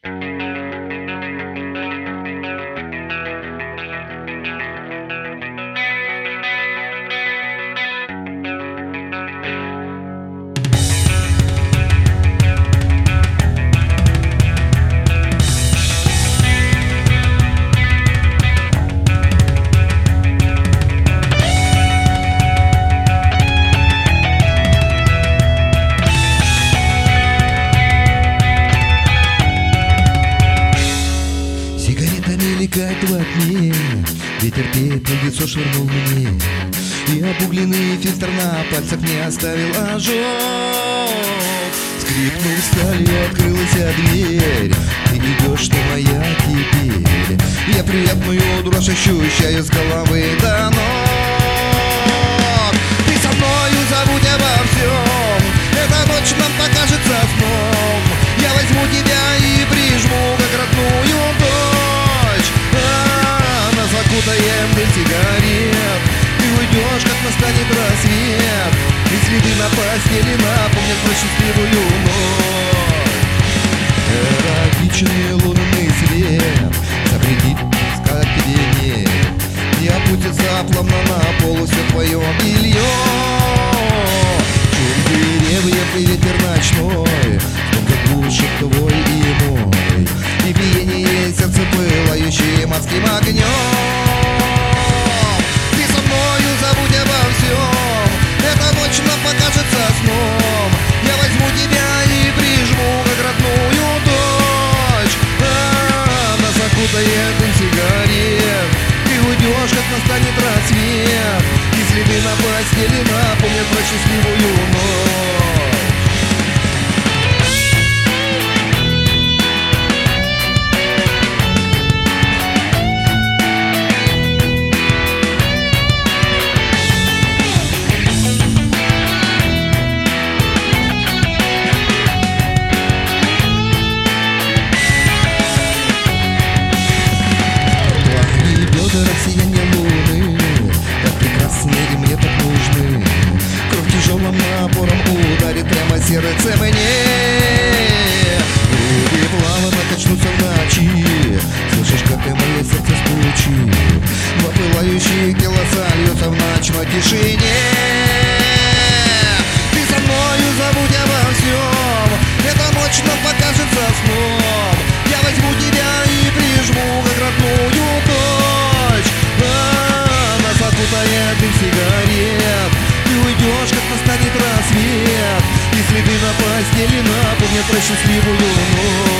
Мелькает во тьме, ветер пепел в лицо швырнул мне, и обугленный фильтр на пальцах не оставил ожог. Скрипнул сталью, открылась дверь, ты идешь, ты моя теперь. Я приятную дрожь ощущаю с головы до ног. Ты со мною, забудь обо всем, эта ночь нам покажется сном. Я возьму тебя и прижму, как родную дочь. Закутаем дым сигарет, ты уйдешь, как настанет рассвет, и следы на постели напомнят про счастливую ночь. Эротичный лунный свет запретит искать тебе нет, и опустится плавно на пол все твое белье. Шум деревьев и ветер ночной, снова глушит твой и мой, и биение сердца пылающее морским огнем. Ты со мною, забудь обо всем, эта ночь нам покажется сном. Я возьму тебя и прижму, как родную дочь. Нас окутает дым сигарет, ты уйдешь, как настанет рассвет, и следы на постели напомнят про счастливую ночь. Сияние луны, так прекрасны и мне так нужны. Кровь тяжелым напором ударит прямо сердце мне. Руки плавно качнутся в ночи, слышишь, как и мое сердце стучит. Но пылающие тела сольются в ночной тишине. Ты со мною, забудь обо всем, эта ночь нам покажется сном. Я возьму тебя и прижму, как родную дочь. Нас окутает дым сигарет, ты уйдешь, как настанет рассвет, и следы на постели напомнят про счастливую ночь.